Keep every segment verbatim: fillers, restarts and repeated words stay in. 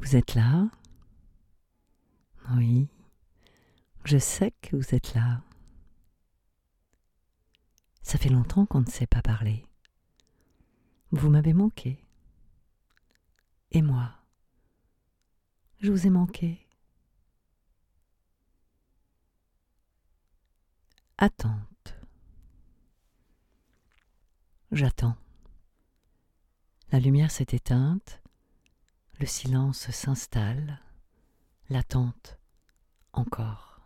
Vous êtes là? Oui, je sais que vous êtes là. Ça fait longtemps qu'on ne s'est pas parlé. Vous m'avez manqué. Et moi, je vous ai manqué. Attente. J'attends. La lumière s'est éteinte, le silence s'installe, l'attente encore.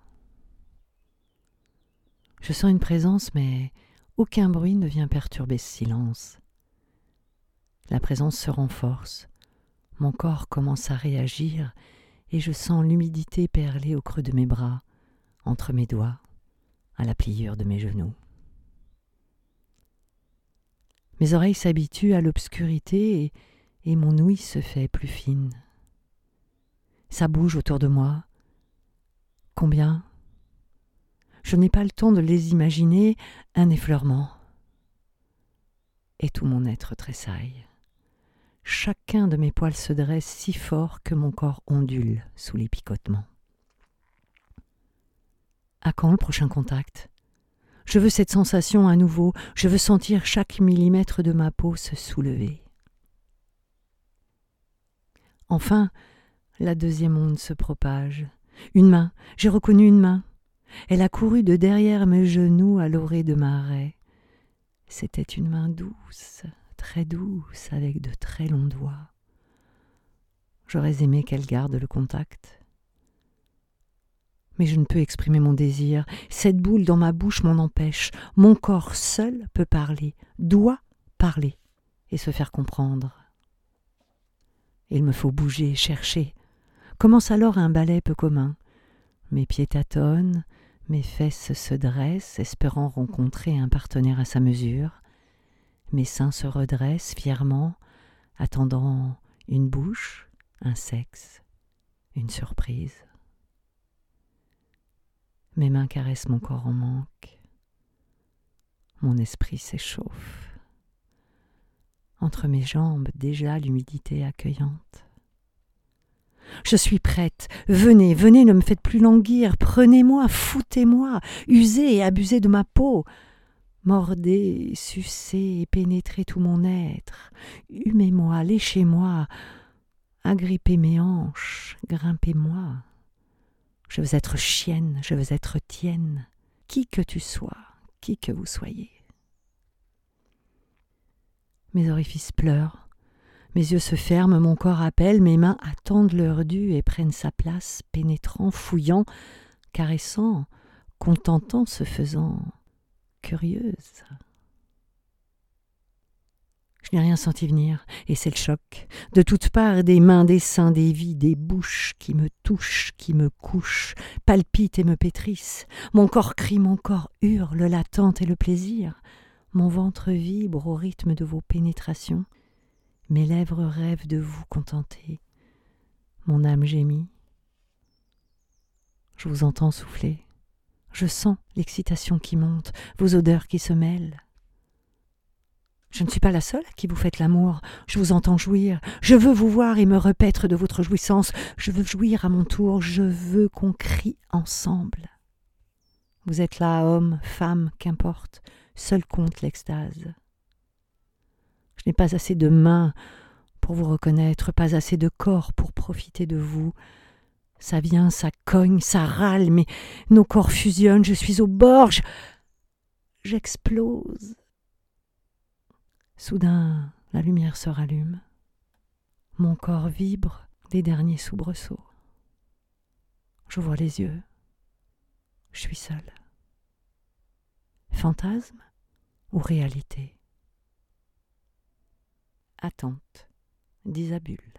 Je sens une présence, mais aucun bruit ne vient perturber ce silence. La présence se renforce, mon corps commence à réagir et je sens l'humidité perler au creux de mes bras, entre mes doigts, à la pliure de mes genoux. Mes oreilles s'habituent à l'obscurité et, et mon ouïe se fait plus fine. Ça bouge autour de moi. Combien ? Je n'ai pas le temps de les imaginer, un effleurement. Et tout mon être tressaille. Chacun de mes poils se dresse si fort que mon corps ondule sous les picotements. À quand le prochain contact ? Je veux cette sensation à nouveau, je veux sentir chaque millimètre de ma peau se soulever. Enfin, la deuxième onde se propage. Une main, j'ai reconnu une main. Elle a couru de derrière mes genoux à l'orée de ma raie. C'était une main douce, très douce, avec de très longs doigts. J'aurais aimé qu'elle garde le contact. Mais je ne peux exprimer mon désir. Cette boule dans ma bouche m'en empêche. Mon corps seul peut parler, doit parler et se faire comprendre. Il me faut bouger, chercher. Commence alors un ballet peu commun. Mes pieds tâtonnent, mes fesses se dressent, espérant rencontrer un partenaire à sa mesure. Mes seins se redressent fièrement, attendant une bouche, un sexe, une surprise. Mes mains caressent mon corps en manque. Mon esprit s'échauffe. Entre mes jambes, déjà l'humidité accueillante. Je suis prête. Venez, venez, ne me faites plus languir. Prenez-moi, foutez-moi, usez et abusez de ma peau. Mordez, sucez et pénétrez tout mon être. Humez-moi, léchez-moi. Agrippez mes hanches, grimpez-moi. Je veux être chienne, je veux être tienne, qui que tu sois, qui que vous soyez. Mes orifices pleurent, mes yeux se ferment, mon corps appelle, mes mains attendent leur dû et prennent sa place, pénétrant, fouillant, caressant, contentant, se faisant curieuse. Je n'ai rien senti venir, et c'est le choc. De toutes parts, des mains, des seins, des vies, des bouches qui me touchent, qui me couchent, palpitent et me pétrissent. Mon corps crie, mon corps hurle, l'attente et le plaisir. Mon ventre vibre au rythme de vos pénétrations. Mes lèvres rêvent de vous contenter. Mon âme gémit. Je vous entends souffler. Je sens l'excitation qui monte, vos odeurs qui se mêlent. Je ne suis pas la seule à qui vous faites l'amour. Je vous entends jouir. Je veux vous voir et me repaître de votre jouissance. Je veux jouir à mon tour. Je veux qu'on crie ensemble. Vous êtes là, homme, femme, qu'importe. Seul compte l'extase. Je n'ai pas assez de mains pour vous reconnaître, pas assez de corps pour profiter de vous. Ça vient, ça cogne, ça râle, mais nos corps fusionnent. Je suis au bord. Je... J'explose. Soudain, la lumière se rallume. Mon corps vibre des derniers soubresauts. J'ouvre les yeux. Je suis seule. Fantasme ou réalité ? Attente d'Isabule.